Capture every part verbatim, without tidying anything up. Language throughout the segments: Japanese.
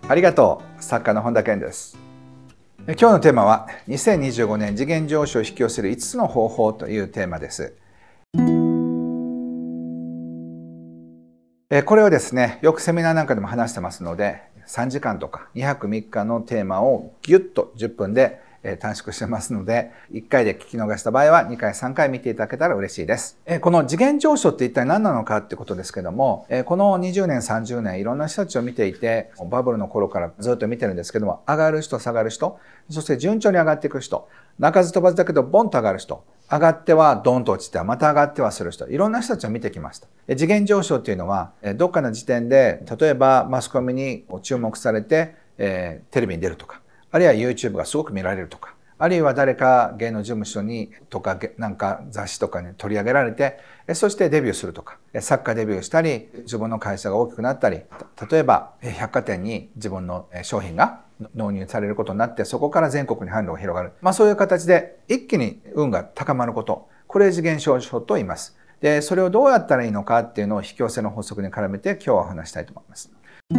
ありがとう。作家の本田健です。今日のテーマはにせんにじゅうごねん次元上昇を引き寄せるいつつの方法というテーマです。これをですね、よくセミナーなんかでも話してますので、さんじかんとかにはくみっかのテーマをギュッとじゅっぷんで短縮してますので、いっかいで聞き逃した場合はにかいさんかい見ていただけたら嬉しいです。この次元上昇って一体何なのかってことですけども、このにじゅうねんさんじゅうねんいろんな人たちを見ていて、バブルの頃からずっと見てるんですけども、上がる人下がる人、そして順調に上がっていく人、鳴かず飛ばずだけどボンと上がる人、上がってはドンと落ちてはまた上がってはする人、いろんな人たちを見てきました。次元上昇っていうのは、どっかの時点で例えばマスコミに注目されて、えー、テレビに出るとか、あるいは YouTube がすごく見られるとか、あるいは誰か芸能事務所にとかなんか雑誌とかに取り上げられて、そしてデビューするとか、作家デビューしたり、自分の会社が大きくなったり、例えば百貨店に自分の商品が納入されることになって、そこから全国に販路が広がる。まあそういう形で一気に運が高まること。これ次元上昇と言います。で、それをどうやったらいいのかっていうのを引き寄せの法則に絡めて今日はお話したいと思います。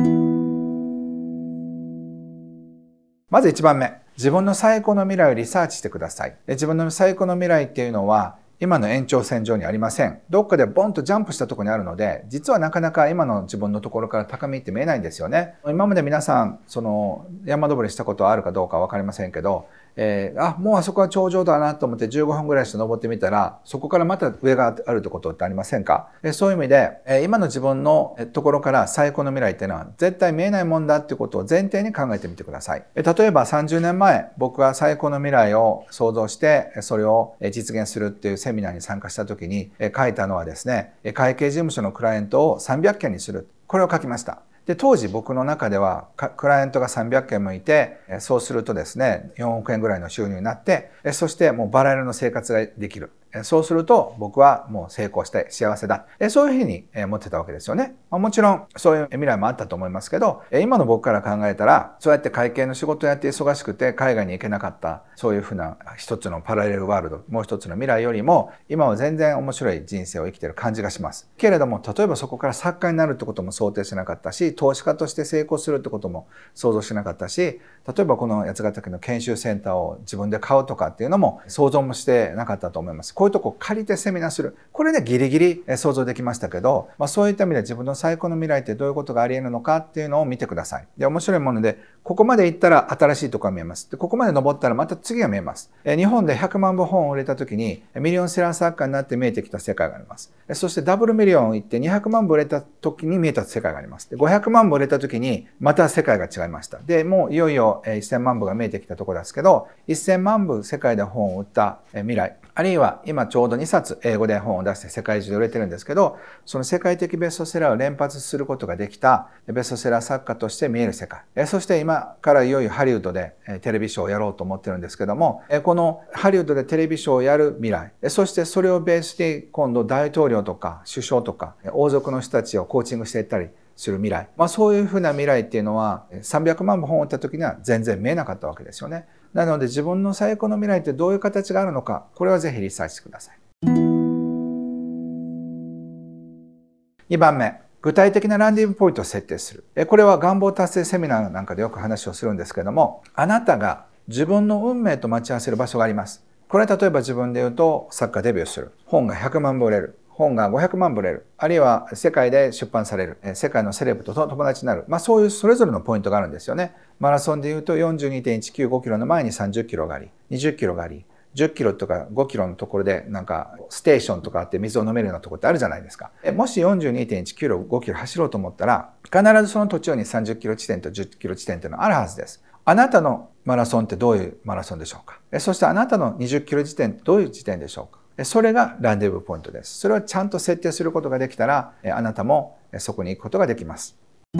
まずいちばんめ。自分の最高の未来をリサーチしてください。自分の最高の未来っていうのは今の延長線上にありません。どっかでボンとジャンプしたところにあるので、実はなかなか今の自分のところから高みって見えないんですよね。今まで皆さん、その山登りしたことはあるかどうかわかりませんけど、えー、あ、もうあそこは頂上だなと思ってじゅうごふんぐらいして登ってみたら、そこからまた上があるってことってありませんか？そういう意味で、今の自分のところから最高の未来っていうのは絶対見えないもんだっていうことを前提に考えてみてください。例えばさんじゅうねんまえ、僕が最高の未来を想像して、それを実現するっていうセミナーに参加した時に書いたのはですね、会計事務所のクライアントをさんびゃっけんにする。これを書きました。で、当時僕の中ではクライアントがさんびゃっけんもいて、そうするとですね、よんおくえんぐらいの収入になって、そしてもうバラ色の生活ができる。そうすると僕はもう成功して幸せだ。そういうふうに思ってたわけですよね。もちろんそういう未来もあったと思いますけど、今の僕から考えたら、そうやって会計の仕事をやって忙しくて海外に行けなかった、そういうふうな一つのパラレルワールド、もう一つの未来よりも、今は全然面白い人生を生きている感じがします。けれども、例えばそこから作家になるってことも想定しなかったし、投資家として成功するってことも想像しなかったし、例えばこの八ヶ岳の研修センターを自分で買うとかっていうのも想像もしてなかったと思います。こういうとこ借りてセミナーする。これね、ギリギリ想像できましたけど、まあそういった意味で自分の最高の未来ってどういうことがあり得るのかっていうのを見てください。で、面白いもので、ここまで行ったら新しいところが見えます。で、ここまで登ったらまた次が見えます。日本でひゃくまんぶん本を売れた時にミリオンセラー作家になって見えてきた世界があります。そしてダブルミリオン行ってにひゃくまんぶん売れた時に見えた世界があります。で、ごひゃくまんぶん売れた時にまた世界が違いました。で、もういよいよせんまんぶんが見えてきたところですけど、せんまんぶん世界で本を売った未来、あるいは今ちょうどにさつ英語で本を出して世界中で売れてるんですけど、その世界的ベストセラーを連発することができたベストセラー作家として見える世界。そして今からいよいよハリウッドでテレビショーをやろうと思ってるんですけども、このハリウッドでテレビショーをやる未来、そしてそれをベースに今度大統領とか首相とか王族の人たちをコーチングしていったりする未来。まあそういうふうな未来っていうのはさんびゃくまんぶん本を売った時には全然見えなかったわけですよね。なので自分の最高の未来ってどういう形があるのか、これはぜひリサーチしてください。にばんめ、具体的なランディングポイントを設定する。これは願望達成セミナーなんかでよく話をするんですけども、あなたが自分の運命と待ち合わせる場所があります。これは例えば自分で言うと作家デビューする。本がひゃくまんぶん売れる。本がごひゃくまんぶん売れる。あるいは世界で出版される。世界のセレブと友達になる。まあそういうそれぞれのポイントがあるんですよね。マラソンで言うと よんじゅうにてんいちきゅうごキロの前にさんじゅっキロがあり、にじゅっキロがあり、じゅっキロとかごキロのところでなんかステーションとかあって水を飲めるようなところってあるじゃないですか。もし よんじゅうにてんいちきゅうごキロ走ろうと思ったら、必ずその途中にさんじゅっキロ地点とじゅっキロ地点っていうのがあるはずです。あなたのマラソンってどういうマラソンでしょうか？そしてあなたのにじゅっキロ地点ってどういう地点でしょうか？それがランデブーポイントです。それをちゃんと設定することができたら、あなたもそこに行くことができます。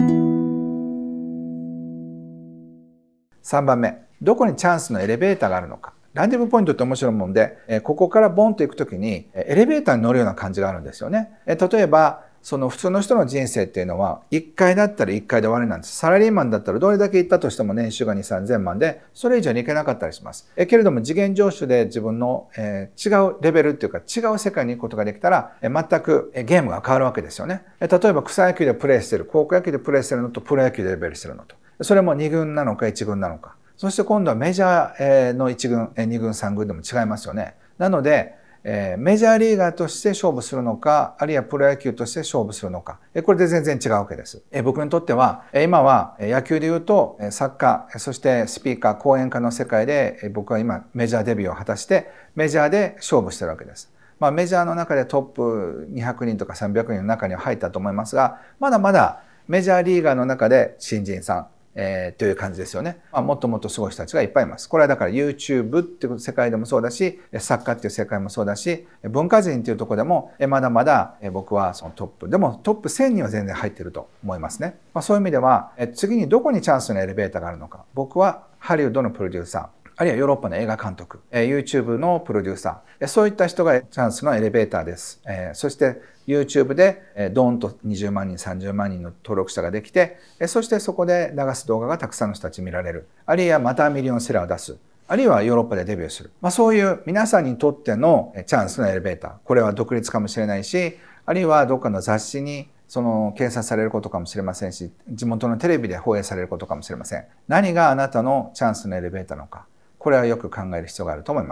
さんばんめ、どこにチャンスのエレベーターがあるのか。ランデブーポイントって面白いもんで、ここからボンと行くときにエレベーターに乗るような感じがあるんですよね。例えば、その普通の人の人生っていうのは、いっかいだったらいっかいで終わりなんです。サラリーマンだったらどれだけ行ったとしても年収がに、さんぜんまんで、それ以上に行けなかったりします。えけれども次元上昇で自分の、えー、違うレベルっていうか違う世界に行くことができたら、えー、全くゲームが変わるわけですよね。えー、例えば草野球でプレーしてる、高校野球でプレーしてるのとプロ野球でレベルしてるのと。 それもに軍なのかいち軍なのか。そして今度はメジャーのいち軍、に軍、さん軍でも違いますよね。なので、えー、メジャーリーガーとして勝負するのか、あるいはプロ野球として勝負するのか、これで全然違うわけです。えー、僕にとっては、今は野球で言うと、作家、そしてスピーカー、講演家の世界で、僕は今メジャーデビューを果たして、メジャーで勝負してるわけです。まあ、メジャーの中でトップにひゃくにんとかさんびゃくにんの中には入ったと思いますが、まだまだメジャーリーガーの中で新人さん、えー、という感じですよね。まあ、もっともっとすごい人たちがいっぱいいます。これはだから YouTube っていう世界でもそうだし、作家っていう世界もそうだし、文化人っていうところでも、まだまだ僕はそのトップ。でもトップせんには全然入ってると思いますね。まあ、そういう意味では、次にどこにチャンスのエレベーターがあるのか。僕はハリウッドのプロデューサー。あるいはヨーロッパの映画監督、YouTube のプロデューサー、そういった人がチャンスのエレベーターです。そして YouTube でドーンとにじゅうまんにん、さんじゅうまんにんの登録者ができて、そしてそこで流す動画がたくさんの人たち見られる。あるいはまたミリオンセラーを出す。あるいはヨーロッパでデビューする。まあ、そういう皆さんにとってのチャンスのエレベーター。これは独立かもしれないし、あるいはどっかの雑誌にその掲載されることかもしれませんし、地元のテレビで放映されることかもしれません。何があなたのチャンスのエレベーターなのか。これはよく考える必要があると思います。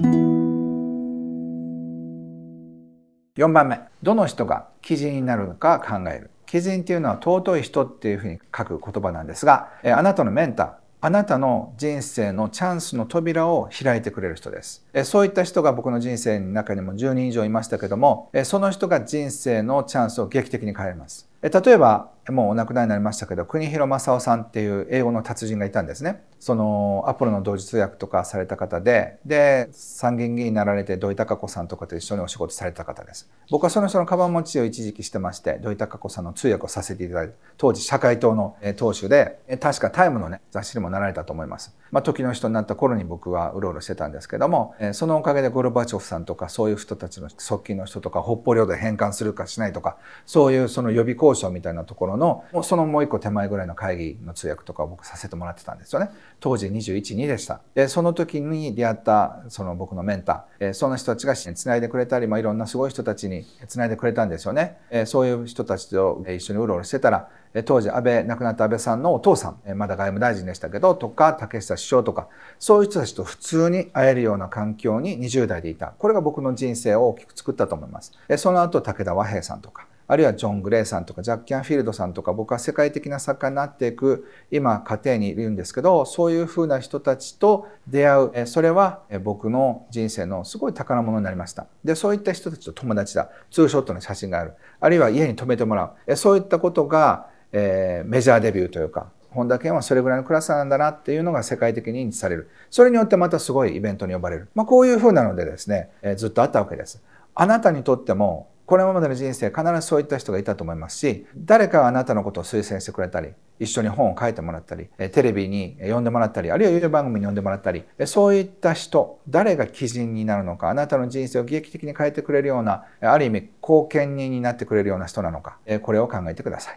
よんばんめ。どの人が貴人になるのか考える。貴人っていうのは尊い人っていうふうに書く言葉なんですが、あなたのメンター、あなたの人生のチャンスの扉を開いてくれる人です。そういった人が僕の人生の中にもじゅうにん以上いましたけども、その人が人生のチャンスを劇的に変えます。例えば、もうお亡くなりになりましたけど、国広正夫さんっていう英語の達人がいたんですね。そのアポロの同時通訳とかされた方で、で、参議院議員になられて土井孝子さんとかと一緒にお仕事された方です。僕はその人のカバン持ちを一時期してまして、土井孝子さんの通訳をさせていただいて、当時社会党の党首で、確かタイムのね、雑誌にもなられたと思います。まあ、時の人になった頃に僕はうろうろしてたんですけども、そのおかげでゴルバチョフさんとかそういう人たちの側近の人とか、北方領土返還するかしないとか、そういうその予備交渉みたいなところの、そのもう一個手前ぐらいの会議の通訳とかを僕させてもらってたんですよね。当時にじゅういち、にでした。で、その時に出会ったその僕のメンター、その人たちがつないでくれたり、まあ、いろんなすごい人たちにつないでくれたんですよね。そういう人たちと一緒にうろうろしてたら、当時安倍、亡くなった安倍さんのお父さん、まだ外務大臣でしたけど、とか、竹下首相とか、そういう人たちと普通に会えるような環境ににじゅう代でいた。これが僕の人生を大きく作ったと思います。その後、武田和平さんとか、あるいはジョン・グレイさんとかジャック・キャンフィールドさんとか、僕は世界的な作家になっていく今過程にいるんですけど、そういうふうな人たちと出会う、それは僕の人生のすごい宝物になりました。で、そういった人たちと友達だ、ツーショットの写真がある、あるいは家に泊めてもらう、そういったことがメジャーデビューというか、本田健はそれぐらいのクラスなんだなっていうのが世界的に認知される。それによってまたすごいイベントに呼ばれる。まあ、こういうふうなのでですね、ずっとあったわけです。あなたにとってもこれまでの人生必ずそういった人がいたと思いますし、誰かがあなたのことを推薦してくれたり、一緒に本を書いてもらったり、テレビに呼んでもらったり、あるいは YouTube 番組に呼んでもらったり、そういった人、誰が貴人になるのか、あなたの人生を劇的に変えてくれるような、ある意味貢献人になってくれるような人なのか、これを考えてください。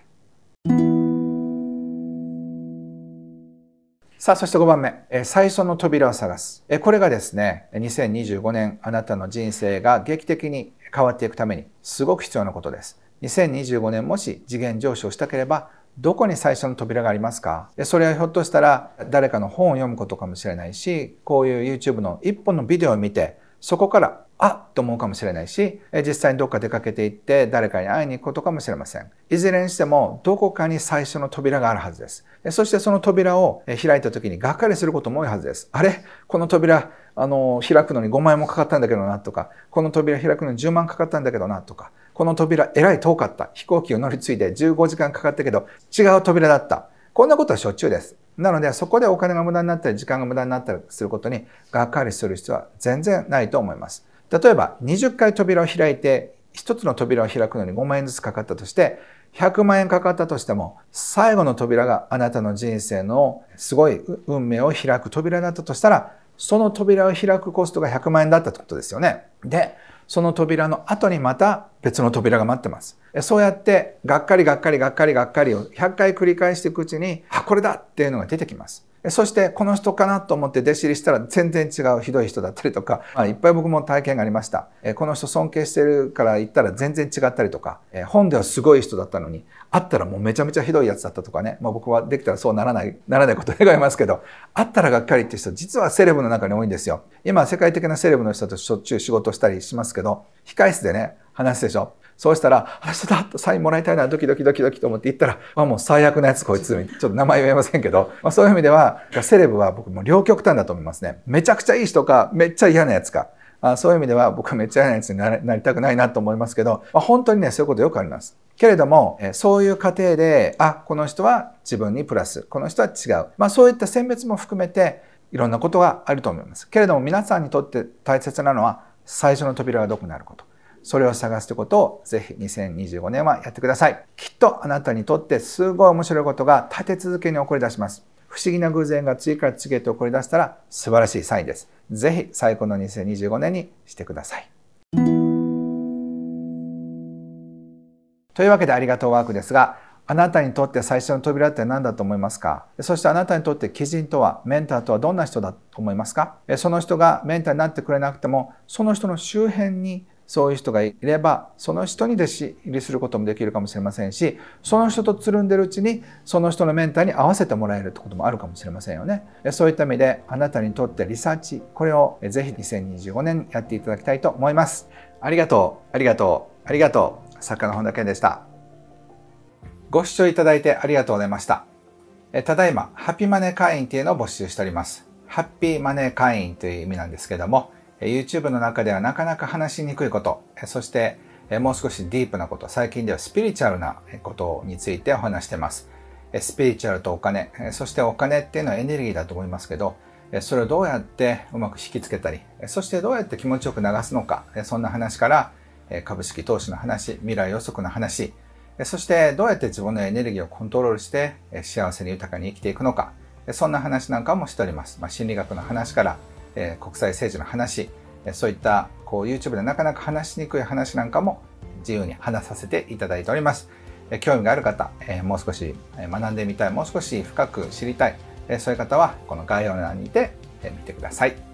さあ、そしてごばんめ、最初の扉を探す。これがですね、にせんにじゅうごねんあなたの人生が劇的に変わっていくためにすごく必要なことです。にせんにじゅうごねんもし次元上昇したければ、どこに最初の扉がありますか？それはひょっとしたら誰かの本を読むことかもしれないし、こういう YouTube の一本のビデオを見て、そこからあっと思うかもしれないし、実際にどっか出かけていって誰かに会いに行くことかもしれません。いずれにしてもどこかに最初の扉があるはずです。そしてその扉を開いた時にがっかりすることも多いはずです。あれ？この扉、あの、開くのにごまんえんもかかったんだけどなとか、この扉開くのにじゅうまんかかったんだけどなとか、この扉えらい遠かった。飛行機を乗り継いでじゅうごじかんかかったけど違う扉だった。こんなことはしょっちゅうです。なのでそこでお金が無駄になったり時間が無駄になったりすることにがっかりする必要は全然ないと思います。例えばにじゅっかい扉を開いてひとつの扉を開くのにごまんえんずつかかったとしてひゃくまんえんかかったとしても最後の扉があなたの人生のすごい運命を開く扉だったとしたらその扉を開くコストがひゃくまんえんだったってことですよね。で、その扉の後にまた別の扉が待ってます。そうやってがっかりがっかりがっかりがっかりをひゃっかい繰り返していくうちに、あ、これだっていうのが出てきます。 そしてこの人かなと思って弟子入りしたら全然違うひどい人だったりとか、まあ、いっぱい僕も体験がありました。この人尊敬してるから言ったら全然違ったりとか、本ではすごい人だったのに、会ったらもうめちゃめちゃひどいやつだったとかね。まあ僕はできたらそうならない、ならないことを願いますけど、会ったらがっかりっていう人実はセレブの中に多いんですよ。今世界的なセレブの人としょっちゅう仕事したりしますけど、控室でね、話すでしょ。そうしたら、あ、ちょっとサインもらいたいな、ドキドキドキドキと思って行ったら、まあもう最悪なやつこいつ、ちょっと名前言えませんけど、まあそういう意味では、セレブは僕も両極端だと思いますね。めちゃくちゃいい人か、めっちゃ嫌なやつか。あ、そういう意味では僕はめっちゃ嫌なやつになりたくないなと思いますけど、まあ、本当にね、そういうことよくあります。けれども、そういう過程で、あ、この人は自分にプラス、この人は違う。まあそういった選別も含めて、いろんなことがあると思います。けれども皆さんにとって大切なのは、最初の扉がどこにあること。それを探すということをぜひにせんにじゅうごねんはやってください。きっとあなたにとってすごい面白いことが立て続けに起こり出します。不思議な偶然が次から次へと起こり出したら素晴らしいサインです。ぜひ最高のにせんにじゅうごねんにしてください。というわけでありがとうワークですが、あなたにとって最初の扉って何だと思いますか？そしてあなたにとって貴人とは、メンターとはどんな人だと思いますか？その人がメンターになってくれなくても、その人の周辺にそういう人がいれば、その人に弟子入りすることもできるかもしれませんし、その人とつるんでるうちに、その人のメンターに合わせてもらえるってこともあるかもしれませんよね。そういった意味で、あなたにとってリサーチ、これをぜひにせんにじゅうごねんやっていただきたいと思います。ありがとう、ありがとう、ありがとう。作家の本田健でした。ご視聴いただいてありがとうございました。ただいま、ハッピーマネー会員っていうのを募集しております。ハッピーマネー会員という意味なんですけども、YouTube の中ではなかなか話しにくいこと、そしてもう少しディープなこと、最近ではスピリチュアルなことについてお話しています。スピリチュアルとお金、そしてお金っていうのはエネルギーだと思いますけど、それをどうやってうまく引きつけたり、そしてどうやって気持ちよく流すのか、そんな話から株式投資の話、未来予測の話、そしてどうやって自分のエネルギーをコントロールして幸せに豊かに生きていくのか、そんな話なんかもしております。まあ、心理学の話から国際政治の話、そういったこう YouTube でなかなか話しにくい話なんかも自由に話させていただいております。興味がある方、もう少し学んでみたい、もう少し深く知りたい、そういう方はこの概要欄にて見てください。